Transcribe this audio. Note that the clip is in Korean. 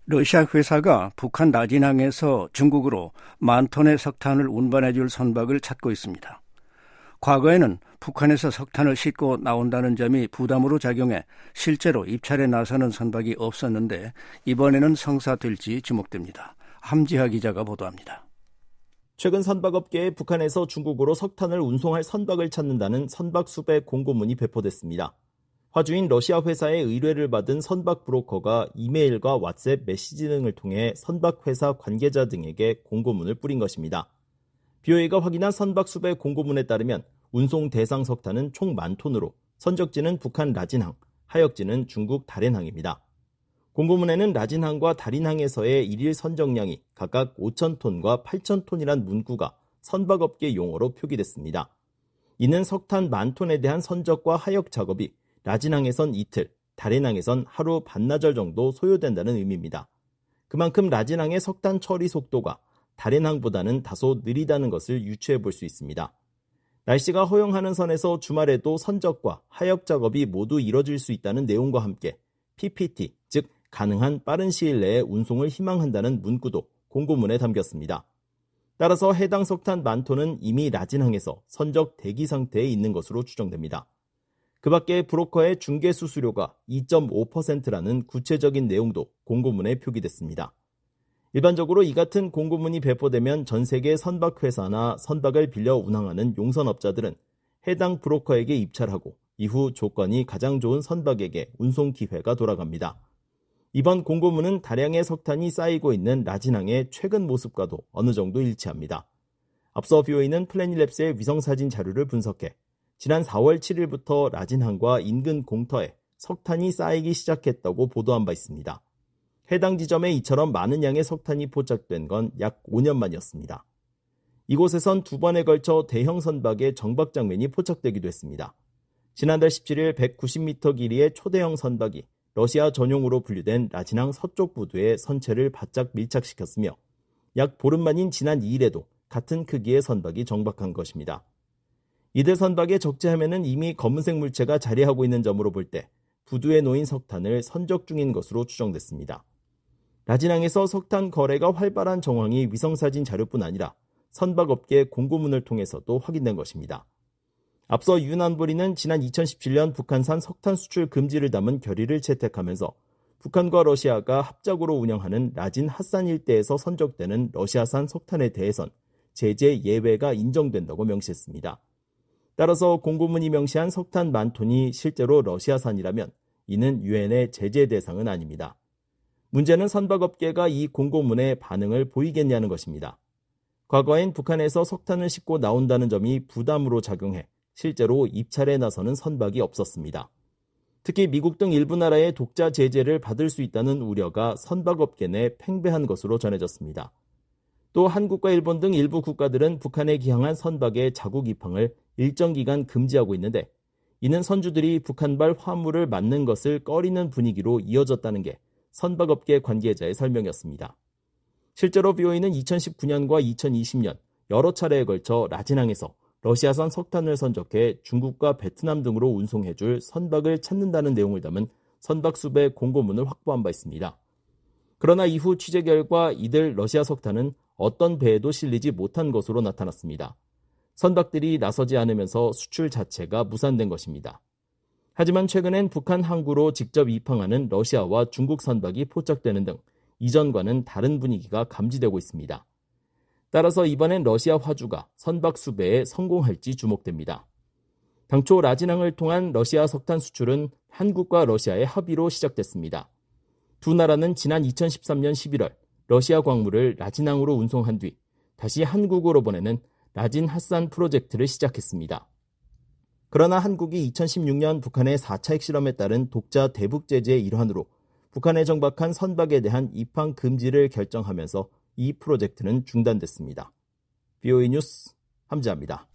러시아 회사가 북한 라진항에서 중국으로 10,000톤의 석탄을 운반해 줄 선박을 찾고 있습니다. 과거에는 북한에서 석탄을 싣고 나온다는 점이 부담으로 작용해 실제로 입찰에 나서는 선박이 없었는데 이번에는 성사될지 주목됩니다. 함지하 기자가 보도합니다. 최근 선박업계에 북한에서 중국으로 석탄을 운송할 선박을 찾는다는 선박 수배 공고문이 배포됐습니다. 화주인 러시아 회사의 의뢰를 받은 선박 브로커가 이메일과 왓츠앱 메시지 등을 통해 선박 회사 관계자 등에게 공고문을 뿌린 것입니다. BOA가 확인한 선박 수배 공고문에 따르면 운송 대상 석탄은 총 10,000톤으로 선적지는 북한 라진항, 하역지는 중국 다롄항입니다. 공고문에는 라진항과 다롄항에서의 일일 선적량이 각각 5,000톤과 8,000톤이란 문구가 선박업계 용어로 표기됐습니다. 이는 석탄 10,000톤에 대한 선적과 하역 작업이 라진항에선 이틀, 다롄항에선 하루 반나절 정도 소요된다는 의미입니다. 그만큼 라진항의 석탄 처리 속도가 다롄항보다는 다소 느리다는 것을 유추해 볼 수 있습니다. 날씨가 허용하는 선에서 주말에도 선적과 하역 작업이 모두 이뤄질 수 있다는 내용과 함께 PPT, 즉 가능한 빠른 시일 내에 운송을 희망한다는 문구도 공고문에 담겼습니다. 따라서 해당 석탄 10,000톤은 이미 라진항에서 선적 대기 상태에 있는 것으로 추정됩니다. 그 밖에 브로커의 중개 수수료가 2.5%라는 구체적인 내용도 공고문에 표기됐습니다. 일반적으로 이 같은 공고문이 배포되면 전 세계 선박회사나 선박을 빌려 운항하는 용선업자들은 해당 브로커에게 입찰하고 이후 조건이 가장 좋은 선박에게 운송 기회가 돌아갑니다. 이번 공고문은 다량의 석탄이 쌓이고 있는 라진항의 최근 모습과도 어느 정도 일치합니다. 앞서 BOA는 플래닛랩스의 위성사진 자료를 분석해 지난 4월 7일부터 라진항과 인근 공터에 석탄이 쌓이기 시작했다고 보도한 바 있습니다. 해당 지점에 이처럼 많은 양의 석탄이 포착된 건 약 5년 만이었습니다. 이곳에선 2번에 걸쳐 대형 선박의 정박 장면이 포착되기도 했습니다. 지난달 17일 190m 길이의 초대형 선박이 러시아 전용으로 분류된 라진항 서쪽 부두에 선체를 바짝 밀착시켰으며 약 보름 만인 지난 2일에도 같은 크기의 선박이 정박한 것입니다. 이들 선박의 적재함에는 이미 검은색 물체가 자리하고 있는 점으로 볼 때 부두에 놓인 석탄을 선적 중인 것으로 추정됐습니다. 라진항에서 석탄 거래가 활발한 정황이 위성사진 자료뿐 아니라 선박업계 공고문을 통해서도 확인된 것입니다. 앞서 윤 안보리는 지난 2017년 북한산 석탄 수출 금지를 담은 결의를 채택하면서 북한과 러시아가 합작으로 운영하는 라진 핫산 일대에서 선적되는 러시아산 석탄에 대해선 제재 예외가 인정된다고 명시했습니다. 따라서 공고문이 명시한 석탄 10,000톤이 실제로 러시아산이라면 이는 유엔의 제재 대상은 아닙니다. 문제는 선박업계가 이 공고문에 반응을 보이겠냐는 것입니다. 과거엔 북한에서 석탄을 싣고 나온다는 점이 부담으로 작용해 실제로 입찰에 나서는 선박이 없었습니다. 특히 미국 등 일부 나라의 독자 제재를 받을 수 있다는 우려가 선박업계 내 팽배한 것으로 전해졌습니다. 또 한국과 일본 등 일부 국가들은 북한에 기항한 선박의 자국 입항을 일정 기간 금지하고 있는데 이는 선주들이 북한발 화물을 맞는 것을 꺼리는 분위기로 이어졌다는 게 선박업계 관계자의 설명이었습니다. 실제로 BOA는 2019년과 2020년 여러 차례에 걸쳐 라진항에서 러시아산 석탄을 선적해 중국과 베트남 등으로 운송해줄 선박을 찾는다는 내용을 담은 선박 수배 공고문을 확보한 바 있습니다. 그러나 이후 취재 결과 이들 러시아 석탄은 어떤 배에도 실리지 못한 것으로 나타났습니다. 선박들이 나서지 않으면서 수출 자체가 무산된 것입니다. 하지만 최근엔 북한 항구로 직접 입항하는 러시아와 중국 선박이 포착되는 등 이전과는 다른 분위기가 감지되고 있습니다. 따라서 이번엔 러시아 화주가 선박 수배에 성공할지 주목됩니다. 당초 라진항을 통한 러시아 석탄 수출은 한국과 러시아의 합의로 시작됐습니다. 두 나라는 지난 2013년 11월 러시아 광물을 라진항으로 운송한 뒤 다시 한국으로 보내는 라진 핫산 프로젝트를 시작했습니다. 그러나 한국이 2016년 북한의 4차 핵실험에 따른 독자 대북 제재의 일환으로 북한에 정박한 선박에 대한 입항 금지를 결정하면서 이 프로젝트는 중단됐습니다. BOA 뉴스 함지아입니다.